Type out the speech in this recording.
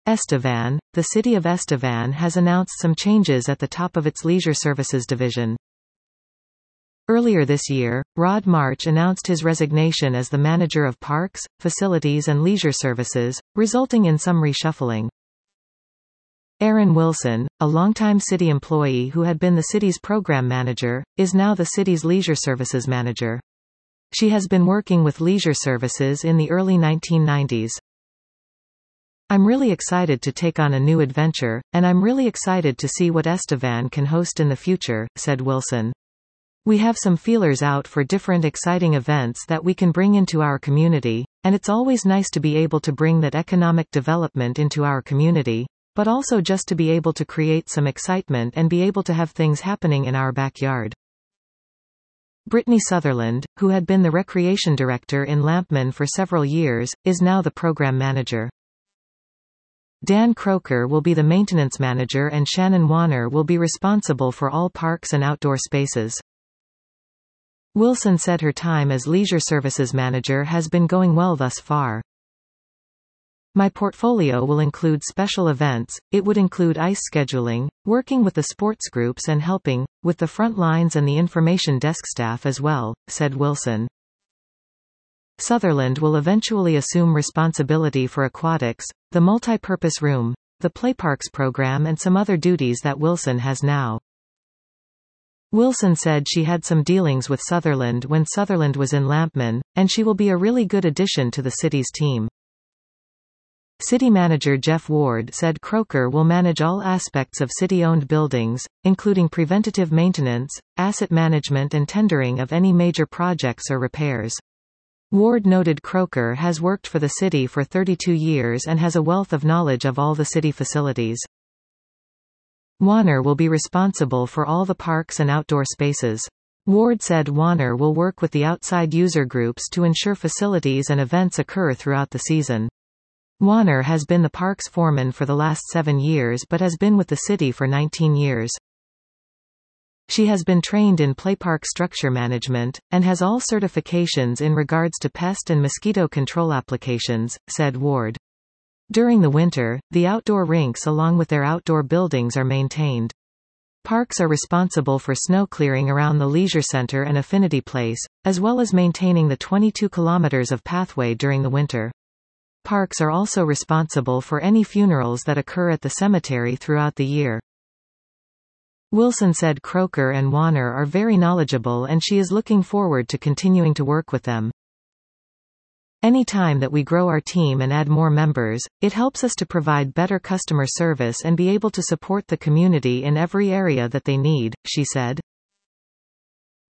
Estevan, the city of Estevan has announced some changes at the top of its leisure services division. Earlier this year, Rod March announced his resignation as the manager of parks, facilities and leisure services, resulting in some reshuffling. Erin Wilson, a longtime city employee who had been the city's program manager, is now the city's leisure services manager. She has been working with leisure services in the early 1990s. I'm really excited to take on a new adventure, and I'm really excited to see what Estevan can host in the future, said Wilson. We have some feelers out for different exciting events that we can bring into our community, and it's always nice to be able to bring that economic development into our community, but also just to be able to create some excitement and be able to have things happening in our backyard. Brittany Sutherland, who had been the recreation director in Lampman for several years, is now the program manager. Dan Croker will be the maintenance manager and Shannon Warner will be responsible for all parks and outdoor spaces. Wilson said her time as leisure services manager has been going well thus far. My portfolio will include special events, it would include ice scheduling, working with the sports groups and helping with the front lines and the information desk staff as well, said Wilson. Sutherland will eventually assume responsibility for aquatics, the multi-purpose room, the Playparks program and some other duties that Wilson has now. Wilson said she had some dealings with Sutherland when Sutherland was in Lampman, and she will be a really good addition to the city's team. City manager Jeff Ward said Croker will manage all aspects of city-owned buildings, including preventative maintenance, asset management and tendering of any major projects or repairs. Ward noted Croker has worked for the city for 32 years and has a wealth of knowledge of all the city facilities. Warner will be responsible for all the parks and outdoor spaces. Ward said Warner will work with the outside user groups to ensure facilities and events occur throughout the season. Warner has been the parks foreman for the last 7 years but has been with the city for 19 years. She has been trained in playpark structure management, and has all certifications in regards to pest and mosquito control applications, said Ward. During the winter, the outdoor rinks along with their outdoor buildings are maintained. Parks are responsible for snow clearing around the leisure center and Affinity Place, as well as maintaining the 22 kilometers of pathway during the winter. Parks are also responsible for any funerals that occur at the cemetery throughout the year. Wilson said Croker and Warner are very knowledgeable and she is looking forward to continuing to work with them. Any time that we grow our team and add more members, it helps us to provide better customer service and be able to support the community in every area that they need, she said.